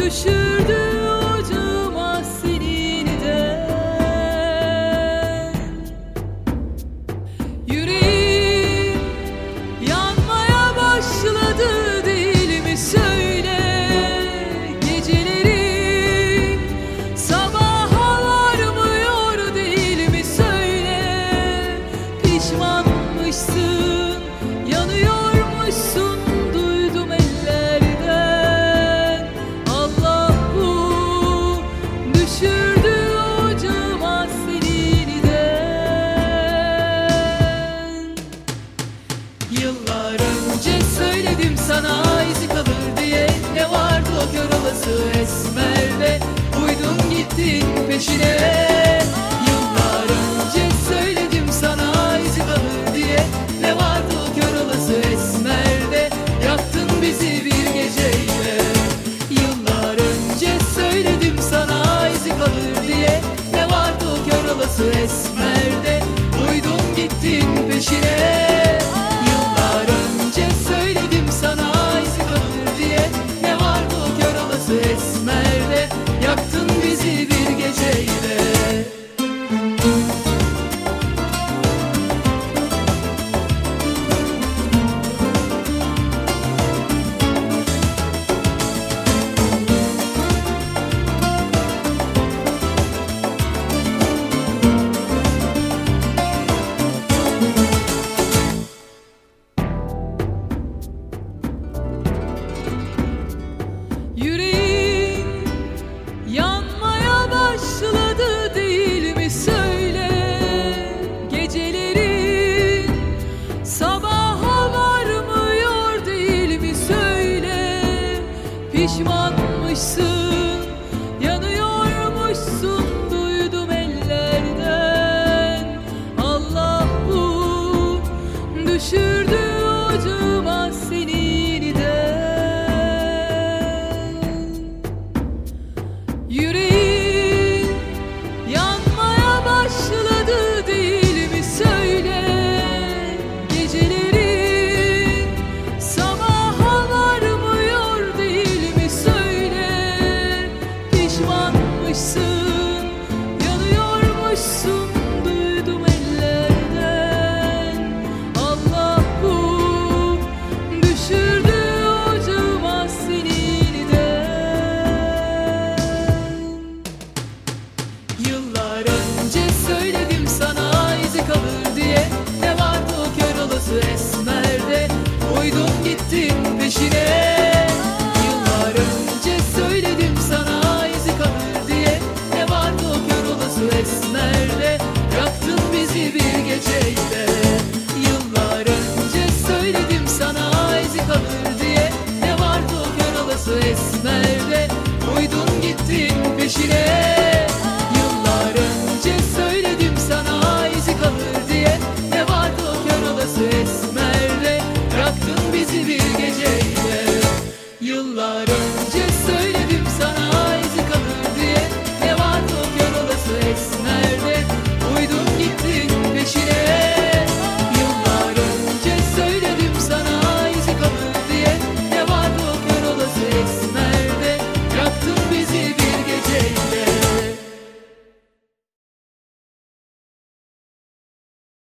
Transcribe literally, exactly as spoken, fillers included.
düşürdü ucuma senin de. Yüreğim yanmaya başladı değil mi söyle, gecelerin sabaha varmıyor değil mi söyle, pişmanmışsın, yanıyormuşsun, duydum ellerden. Allah bu düşürdü ucuma seniniden. Yıllar önce söyledim sana izi kalır diye, ne vardı o kör olası esmerde, uydun gittin peşine. Yıllar önce söyledim sana izi kalır diye, ne vardı o kör olası esmerde, yaktın bizi bir geceyle. Yıllar önce söyledim sana izi kalır diye, ne vardı o kör olası esmerde, uydun gittin peşine. Yıllar önce söyledim sana izi kalır diye, ne vardı o kör olası esmerde, yaktın bizi bir geceyle. Yüreğin yanmaya başladı değil mi söyle, gecelerin sabaha varmıyor değil mi söyle, pişmanmışsın, yanıyormuşsun, duydum ellerden. Allah bu düşürdü ucuma seniniden. Yüreğin yanmaya başladı değil mi söyle, gecelerin sabaha varmıyor değil mi söyle, pişmanmışsın, yanıyormuşsun, duydum ellerden. Allah bu düşürdü ucuma seniniden. Yıllar önce söyledim sana izi kalır diye, ne vardı o kör olası esmerde, uydun gittin peşine. Yıllar önce söyledim sana izi kalır diye, ne vardı o kör olası esmerde, yaktın bizi bir geceyle. Yıllar önce söyledim sana izi kalır